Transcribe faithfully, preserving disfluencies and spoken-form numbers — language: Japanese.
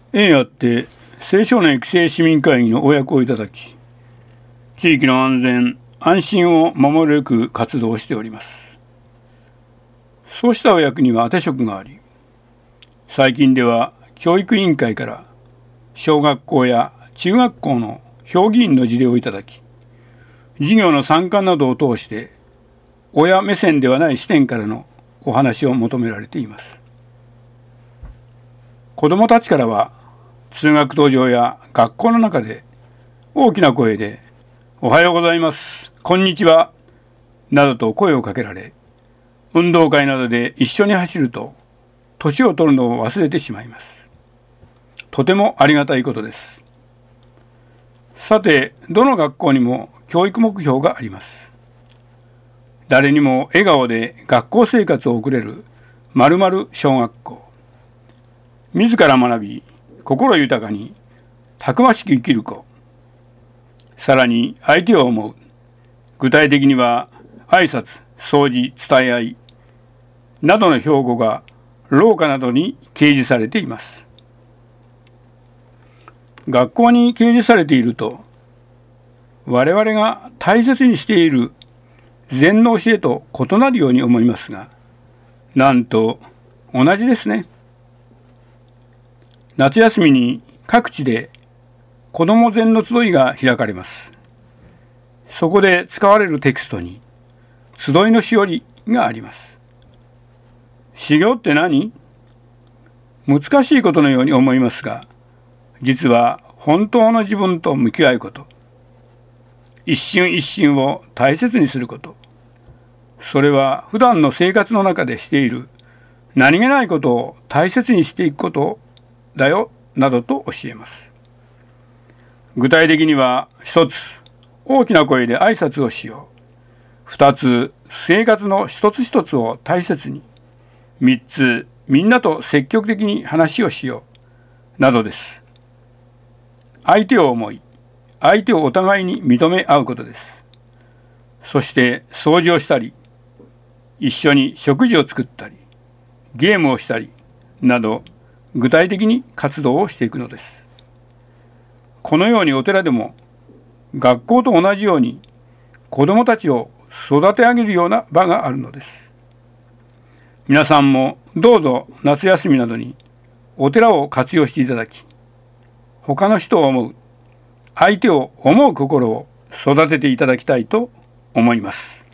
縁あって青少年育成市民会議のお役をいただき、地域の安全安心を守るべく活動しております。そうしたお役には当職があり、最近では教育委員会から小学校や中学校の評議員の事例をいただき、授業の参観などを通して親目線ではない視点からのお話を求められています。子どもたちからは通学途上や学校の中で大きな声でおはようございます、こんにちはなどと声をかけられ、運動会などで一緒に走ると年を取るのを忘れてしまいます。とてもありがたいことです。さて、どの学校にも教育目標があります。誰にも笑顔で学校生活を送れる〇〇小学校。自ら学び、心豊かにたくましく生きる子。さらに相手を思う。具体的には挨拶、掃除、伝え合いなどの標語が廊下などに掲示されています。学校に掲示されていると、我々が大切にしている禅の教えと異なるように思いますが、なんと同じですね。夏休みに各地で子ども禅の集いが開かれます。そこで使われるテキストに集いのしおりがあります。修行って何？難しいことのように思いますが、実は本当の自分と向き合うこと、一瞬一瞬を大切にすること、それは普段の生活の中でしている何気ないことを大切にしていくことだよなどと教えます。具体的には、一つ、大きな声で挨拶をしよう。二つ、生活の一つ一つを大切に。三つ、みんなと積極的に話をしよう。などです。相手を思い、相手をお互いに認め合うことです。そして掃除をしたり、一緒に食事を作ったり、ゲームをしたりなど具体的に活動をしていくのです。このようにお寺でも学校と同じように子どもたちを育て上げるような場があるのです。皆さんもどうぞ夏休みなどにお寺を活用していただき、他の人を思う、相手を思う心を育てていただきたいと思います。